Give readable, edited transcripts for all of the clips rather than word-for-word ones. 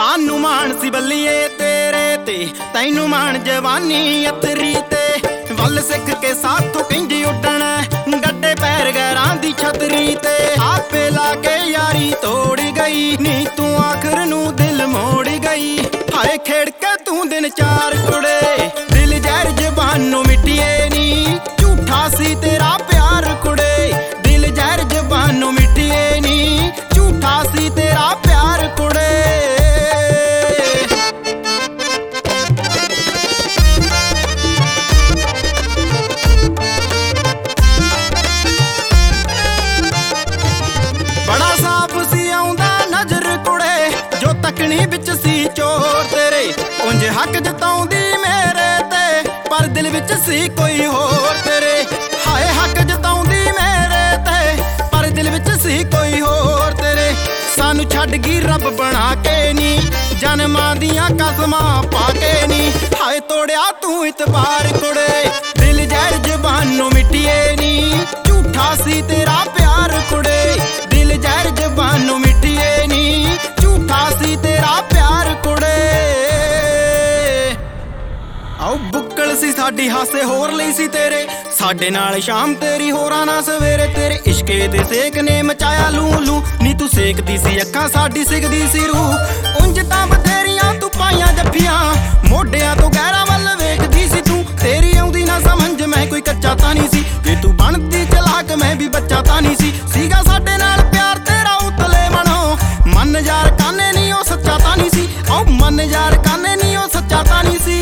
सानू मान सी बल्लिए तेरे ते, तैनू मान जवानी अतरी ते। वल सिख के साथों किंज उड्डना, गड्डे पैर गैरां दी छतरी ते। आपे लाके यारी तोड़ी गई, नी तू आखिर नू दिल मोड़ गई। हाय खेड़ के तू दिन चार कुड़े, दिल जहर जबानों मिटिए नी। झूठा सी तेरा प्यार कुड़े, दिल जहर जबानों मिटिए नी। झूठा सी तेरा प्यार कुड़े। बड़ा साफ सी आउंदा नजर कुड़े, जो तकनी विच सी चोर तेरे। उंज हक जताउंदी मेरे ते, पर दिल विच सी कोई होर तेरे। हाय हक जताउंदी मेरे ते, पर दिल विच सी कोई होर तेरे। सानू छड्ड गई रब बना के नी, जन्मां दियां कसमां पाके नी। हाय तोड़िया तू इतबार कुड़े, दिल जहर जबानों मिटिए नी। झूठा सी तेरा प्यार कुड़े, दिल जहर जबानों मिटिए नी। झूठा सी तेरा प्यार कुड़े। आओ बुक्कल सी साडी हासे होर लई सी तेरे, साडे नाल शाम तेरी होरां ना सवेरे। तेरे इश्के दे सेक ने मचाया लू लू, नी तू सेकदी सी अक्खां साडी सिकदी सी रूह। उंज तां बथेरियां तू पाइयां जफ्फियां, मोढियां तो गैरां वल वेखदी सी तू। तेरी आउंदी ना समझ मैं कोई कच्चा तां नहीं सी, जे तू बनदी चलाक मैं भी बच्चा तां नहीं सी। सीगा साडे नाल प्यार तेरा उतले मनो, मन यार काने नी ओ सच्चा तां नहीं सी। ओ मन यार काने नी ओ सच्चा तां नहीं सी।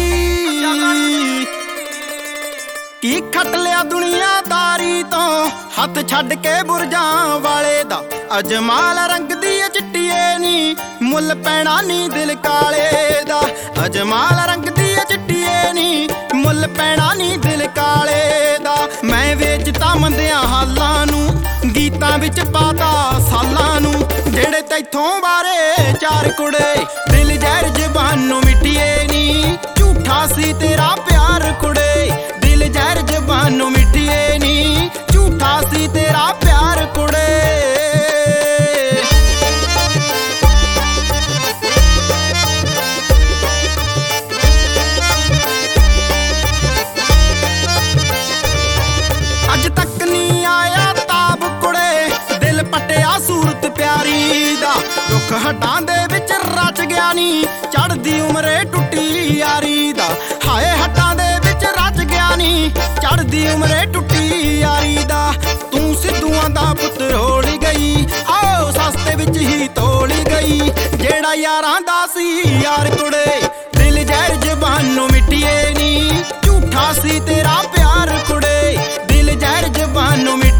की खट लिया दुनियादारी तो, हथ छड्ड के बुरजां वाले दा। अजमाल रंग दी चिट्टिए नी, मुल पैना नी दिल काले दा। अजमाल रंग दी चिट्टिए नी, मुल पैना नी दिल काले दा। मैं वेचता मंदियां हालां नू, गीतां विच पाता सालां नू। जेड़े तैथों बारे चार कुड़े, दिल जहर जबानों मिटिए नी। झूठा सी तेरा प्यार कुड़े, दिल जहर जबानों मिटिए नी। झूठा सी तेरा प्यार कुड़े। अज तक नी आया ताब कुड़े, दिल पटिया सूरत प्यारी दा। दुख हटां दे विच रच गया नी, चढ़दी उमरे टुटी यारी दा। हाय हटां दे विच रच गया नी, चढ़दी उमरे टुटी यारी दा। तू सिद्धूआं दा पुत्तर होली गई, आओ सस्ते विच ही तोली गई। जेड़ा यारां दा सी यार कुड़े, दिल जहर जबानों मिटिए नी। झूठा सी तेरा प्यार कुड़े, दिल जहर जबानों